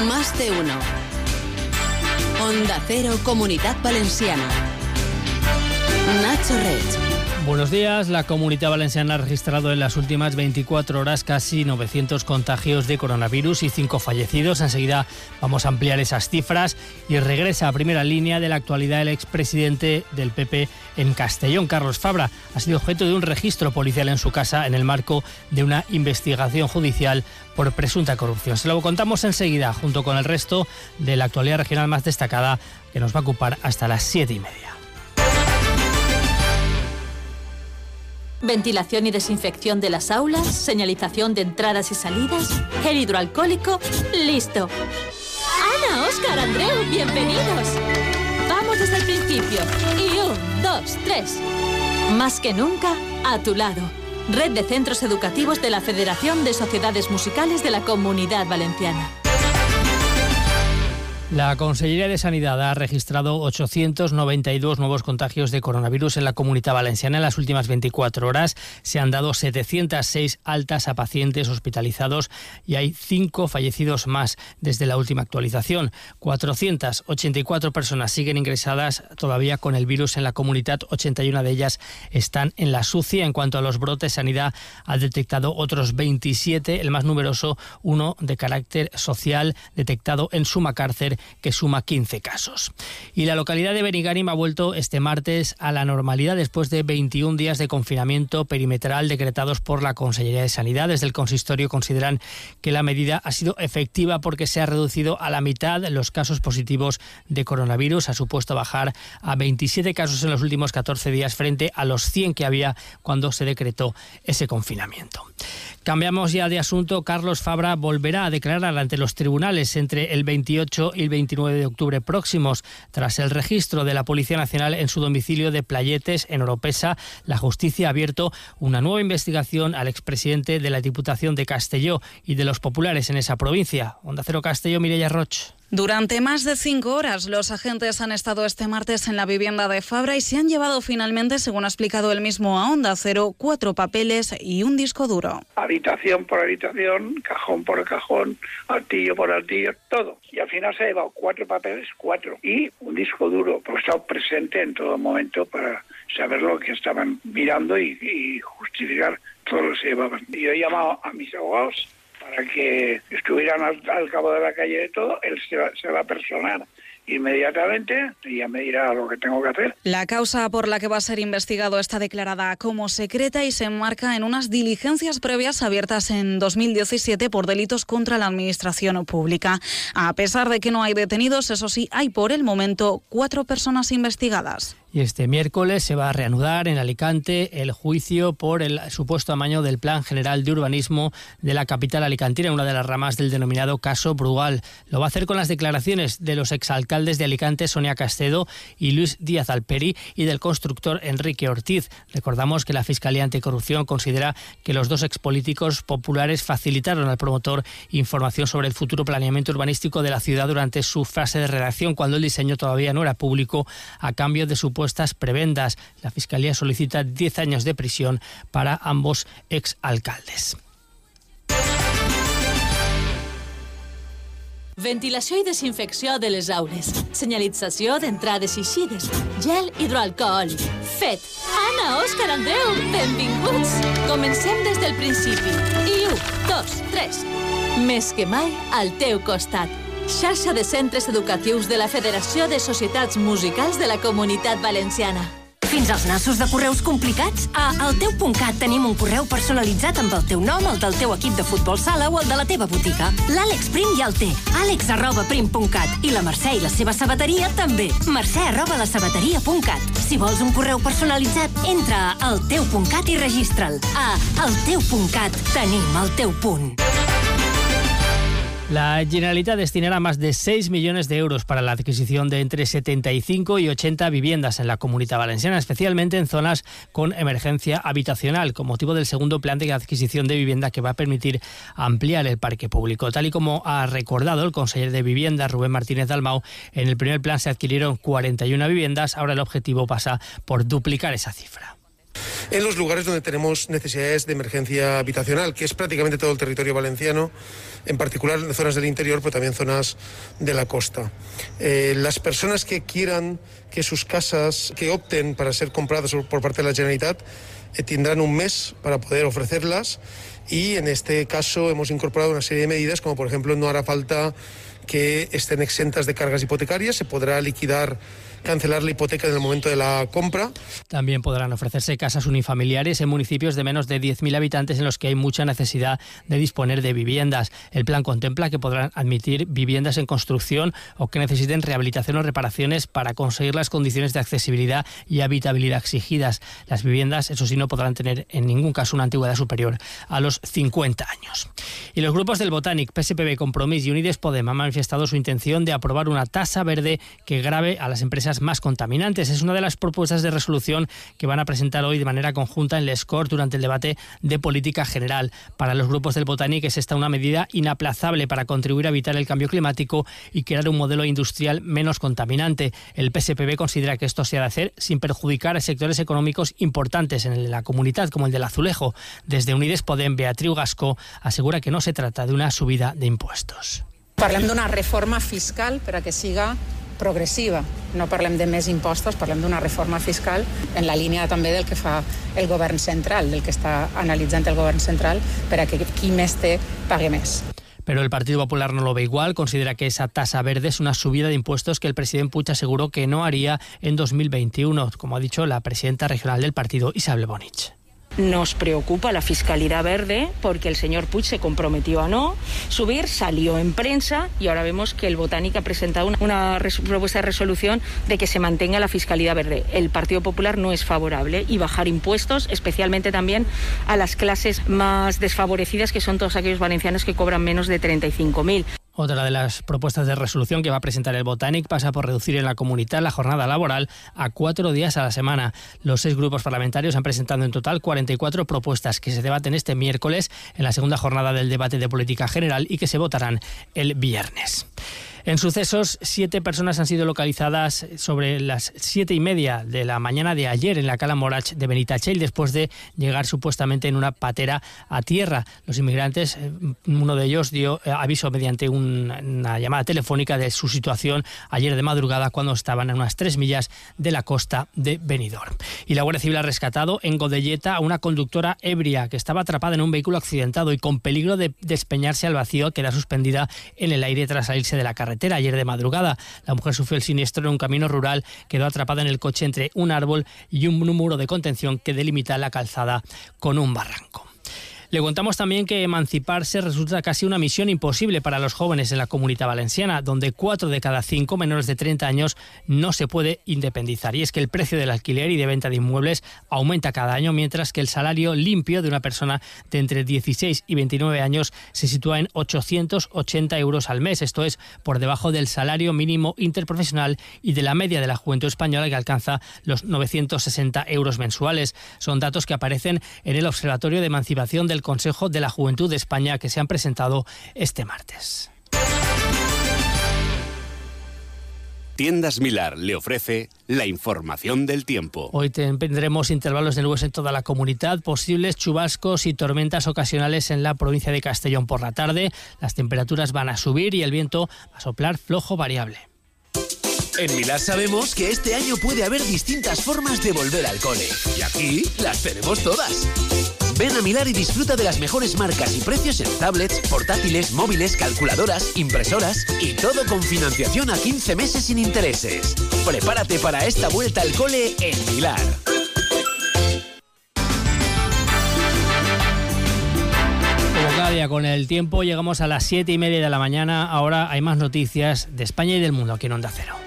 Más de uno. Onda Cero, Comunitat Valenciana. Nacho Reig. Buenos días. La Comunidad Valenciana ha registrado en las últimas 24 horas casi 900 contagios de coronavirus y 5 fallecidos. Enseguida vamos a ampliar esas cifras y regresa a primera línea de la actualidad el expresidente del PP en Castellón, Carlos Fabra. Ha sido objeto de un registro policial en su casa en el marco de una investigación judicial por presunta corrupción. Se lo contamos enseguida junto con el resto de la actualidad regional más destacada que nos va a ocupar hasta las 7:30. Ventilación y desinfección de las aulas, señalización de entradas y salidas, gel hidroalcohólico, listo. Ana, Óscar, Andreu, bienvenidos. Vamos desde el principio. Y 1, 2, 3. Más que nunca, a tu lado. Red de Centros Educativos de la Federación de Sociedades Musicales de la Comunidad Valenciana. La Consellería de Sanidad ha registrado 892 nuevos contagios de coronavirus en la Comunidad Valenciana. En las últimas 24 horas se han dado 706 altas a pacientes hospitalizados y hay 5 fallecidos más desde la última actualización. 484 personas siguen ingresadas todavía con el virus en la comunidad, 81 de ellas están en la SUCI. En cuanto a los brotes, Sanidad ha detectado otros 27, el más numeroso, uno de carácter social, detectado en Sumacárcer, que suma 15 casos. Y la localidad de Benigànim ha vuelto este martes a la normalidad después de 21 días de confinamiento perimetral decretados por la Consellería de Sanidad. Desde el consistorio consideran que la medida ha sido efectiva porque se ha reducido a la mitad los casos positivos de coronavirus. Ha supuesto bajar a 27 casos en los últimos 14 días frente a los 100 que había cuando se decretó ese confinamiento. Cambiamos ya de asunto. Carlos Fabra volverá a declarar ante los tribunales entre el 28 y el 29 de octubre próximos. Tras el registro de la Policía Nacional en su domicilio de Playetes, en Oropesa, la justicia ha abierto una nueva investigación al expresidente de la Diputación de Castelló y de los populares en esa provincia. Onda Cero Castelló, Mireia Roig. Durante más de 5 horas, los agentes han estado este martes en la vivienda de Fabra y se han llevado finalmente, según ha explicado él mismo a Onda Cero, 4 papeles y un disco duro. Habitación por habitación, cajón por cajón, altillo por altillo, todo. Y al final se ha llevado 4 papeles, 4, y un disco duro, porque he estado presente en todo momento para saber lo que estaban mirando y justificar todo lo que se llevaban. Y yo he llamado a mis abogados para que estuvieran al cabo de la calle de todo. Él se va a personar inmediatamente y ya me dirá lo que tengo que hacer. La causa por la que va a ser investigado está declarada como secreta y se enmarca en unas diligencias previas abiertas en 2017 por delitos contra la administración pública. A pesar de que no hay detenidos, eso sí, hay por el momento 4 personas investigadas. Y este miércoles se va a reanudar en Alicante el juicio por el supuesto amaño del Plan General de Urbanismo de la capital alicantina, una de las ramas del denominado caso Brugal. Lo va a hacer con las declaraciones de los exalcaldes de Alicante, Sonia Castedo y Luis Díaz Alperi, y del constructor Enrique Ortiz. Recordamos que la Fiscalía Anticorrupción considera que los 2 expolíticos populares facilitaron al promotor información sobre el futuro planeamiento urbanístico de la ciudad durante su fase de redacción, cuando el diseño todavía no era público, a cambio de supuestas prebendas. La Fiscalía solicita 10 años de prisión para ambos exalcaldes. Ventilació i desinfecció de les aules, senyalització d'entrades i eixides, gel hidroalcohòlic. Fet! Ana, Òscar, Andreu, benvinguts! Comencem des del principi. I 1, 2, 3. Més que mai, al teu costat. Xarxa de centres educatius de la Federació de Societats Musicals de la Comunitat Valenciana. Fins als nassos de correus complicats? A alteu.cat tenim un correu personalitzat amb el teu nom, el del teu equip de futbol sala o el de la teva botiga. L'Àlex Prim ja el té, alex@prim.cat. I la Mercè i la seva sabateria també, mercè@lasabateria.cat. Si vols un correu personalitzat, entra a alteu.cat i registra'l. A alteu.cat tenim el teu punt. La Generalitat destinará más de 6 millones de euros para la adquisición de entre 75 y 80 viviendas en la Comunidad Valenciana, especialmente en zonas con emergencia habitacional, con motivo del segundo plan de adquisición de vivienda que va a permitir ampliar el parque público. Tal y como ha recordado el conseller de Vivienda, Rubén Martínez Dalmau, en el primer plan se adquirieron 41 viviendas, ahora el objetivo pasa por duplicar esa cifra. En los lugares donde tenemos necesidades de emergencia habitacional, que es prácticamente todo el territorio valenciano, en particular en zonas del interior, pero también zonas de la costa. Las personas que quieran que sus casas, que opten para ser compradas por parte de la Generalitat, tendrán un mes para poder ofrecerlas, y en este caso hemos incorporado una serie de medidas, como por ejemplo no hará falta que estén exentas de cargas hipotecarias, se podrá cancelar la hipoteca en el momento de la compra. También podrán ofrecerse casas unifamiliares en municipios de menos de 10.000 habitantes en los que hay mucha necesidad de disponer de viviendas. El plan contempla que podrán admitir viviendas en construcción o que necesiten rehabilitación o reparaciones para conseguir las condiciones de accesibilidad y habitabilidad exigidas. Las viviendas, eso sí, no podrán tener en ningún caso una antigüedad superior a los 50 años. Y los grupos del Botànic, PSPB, Compromís y Unides Podem han manifestado su intención de aprobar una tasa verde que grave a las empresas más contaminantes. Es una de las propuestas de resolución que van a presentar hoy de manera conjunta en Les Corts durante el debate de política general. Para los grupos del Botànic es esta una medida inaplazable para contribuir a evitar el cambio climático y crear un modelo industrial menos contaminante. El PSPB considera que esto se ha de hacer sin perjudicar a sectores económicos importantes en la comunidad, como el del azulejo. Desde Unides Podem, Beatriu Gascó asegura que no se trata de una subida de impuestos. Parlem d'una reforma fiscal per a que siga progressiva. No parlem de més impostos, parlem d'una reforma fiscal en la línia també del que fa el govern central, del que està analitzant el govern central, per a que qui més té pague més. Pero el Partido Popular no lo ve igual, considera que esa tasa verde es una subida de impuestos que el presidente Puig aseguró que no haría en 2021, como ha dicho la presidenta regional del partido, Isabel Bonich. Nos preocupa la fiscalidad verde porque el señor Puig se comprometió a no subir, salió en prensa y ahora vemos que el Botànic ha presentado una propuesta de resolución de que se mantenga la fiscalidad verde. El Partido Popular no es favorable y bajar impuestos, especialmente también a las clases más desfavorecidas, que son todos aquellos valencianos que cobran menos de 35.000. Otra de las propuestas de resolución que va a presentar el Botànic pasa por reducir en la comunidad la jornada laboral a 4 días a la semana. Los 6 grupos parlamentarios han presentado en total 44 propuestas que se debaten este miércoles en la segunda jornada del debate de política general y que se votarán el viernes. En sucesos, 7 personas han sido localizadas sobre las 7:30 de la mañana de ayer en la Cala Morach de Benitatxell después de llegar supuestamente en una patera a tierra. Los inmigrantes, uno de ellos dio aviso mediante una llamada telefónica de su situación ayer de madrugada cuando estaban a unas 3 millas de la costa de Benidorm. Y la Guardia Civil ha rescatado en Godelleta a una conductora ebria que estaba atrapada en un vehículo accidentado y con peligro de despeñarse al vacío, queda suspendida en el aire tras salirse de la carretera. Ayer de madrugada, la mujer sufrió el siniestro en un camino rural, quedó atrapada en el coche entre un árbol y un muro de contención que delimita la calzada con un barranco. Le contamos también que emanciparse resulta casi una misión imposible para los jóvenes en la Comunitat Valenciana, donde 4 de cada 5 menores de 30 años no se puede independizar. Y es que el precio del alquiler y de venta de inmuebles aumenta cada año, mientras que el salario limpio de una persona de entre 16 y 29 años se sitúa en 880 euros al mes. Esto es por debajo del salario mínimo interprofesional y de la media de la juventud española, que alcanza los 960 euros mensuales. Son datos que aparecen en el Observatorio de Emancipación del Consejo de la Juventud de España, que se han presentado este martes. Tiendas Milar le ofrece la información del tiempo. Hoy tendremos intervalos de nubes en toda la comunidad, posibles chubascos y tormentas ocasionales en la provincia de Castellón por la tarde. Las temperaturas van a subir y el viento va a soplar flojo variable. En Milar sabemos que este año puede haber distintas formas de volver al cole. Y aquí las tenemos todas. Ven a Milar y disfruta de las mejores marcas y precios en tablets, portátiles, móviles, calculadoras, impresoras y todo con financiación a 15 meses sin intereses. Prepárate para esta vuelta al cole en Milar. Como cada día con el tiempo, llegamos a las 7:30 de la mañana. Ahora hay más noticias de España y del mundo aquí en Onda Cero.